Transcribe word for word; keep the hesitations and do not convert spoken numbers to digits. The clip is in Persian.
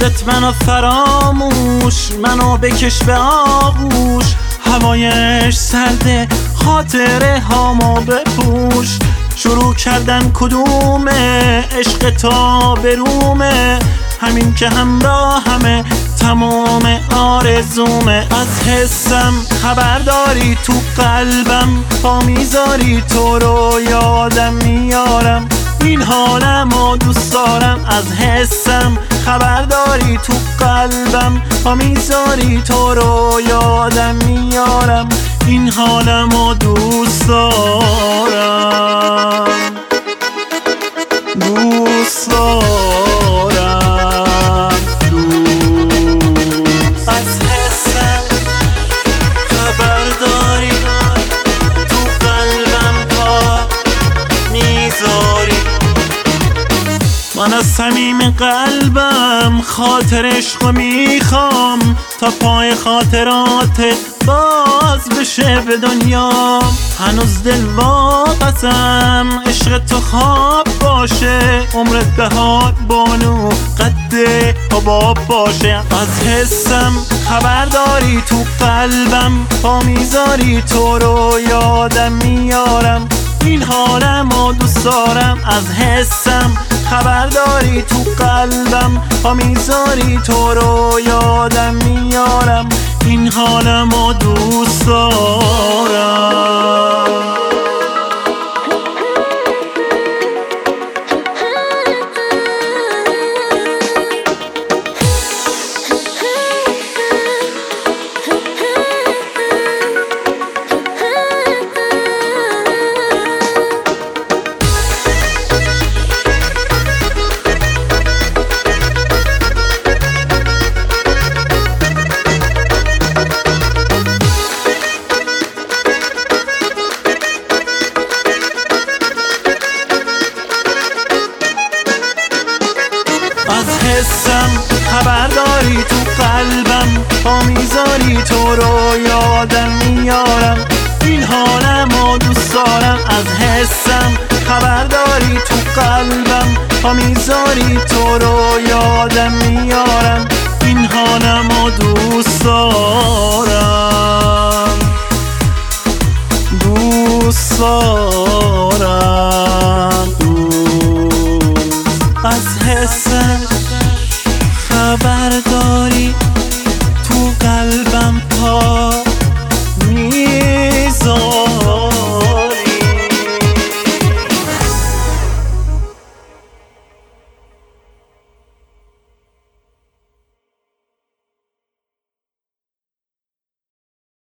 خودت منو فراموش، منو بکش به آغوش. هوایش سرده خاطره هامو بپوش. شروع کردن کدومه عشق تا برومه، همین که همراه همه تمام آرزومه. از حسم خبر داری تو قلبم، پا میذاری تو رو یادم میارم، این حالمو دوست دارم. از حسم خبر داری تو قلبم، پا میذاری تو رو یادم میارم، این حالمو دوست دارم، دوست دارم، دوست. از حسم خبر داری تو قلبم پا میذاری. من از صمیم قلبم خاطر عشقو میخوام، تا پای خاطراتت باز بشه به دنیا. هنوز دل واقعتم عشق تو خواب باشه، عمرت بهار بانو قد حباب باشه. از حسم خبر داری تو قلبم، پا میذاری تو رو یادم میارم، این حالمو دوست دارم. از حسم خبر داری تو قلبم، پا میذاری تو رو یادم میارم، این حالمو دوست دارم. از حسم خبر داری تو قلبم، پا میذاری تو رو یادم میارم، این حالمو دوست دارم. از حسم خبر داری تو قلبم، پا میذاری تو رو یادم میارم، این حالمو دوست دارم، دوست دارم، دوست. از حسم خبر داری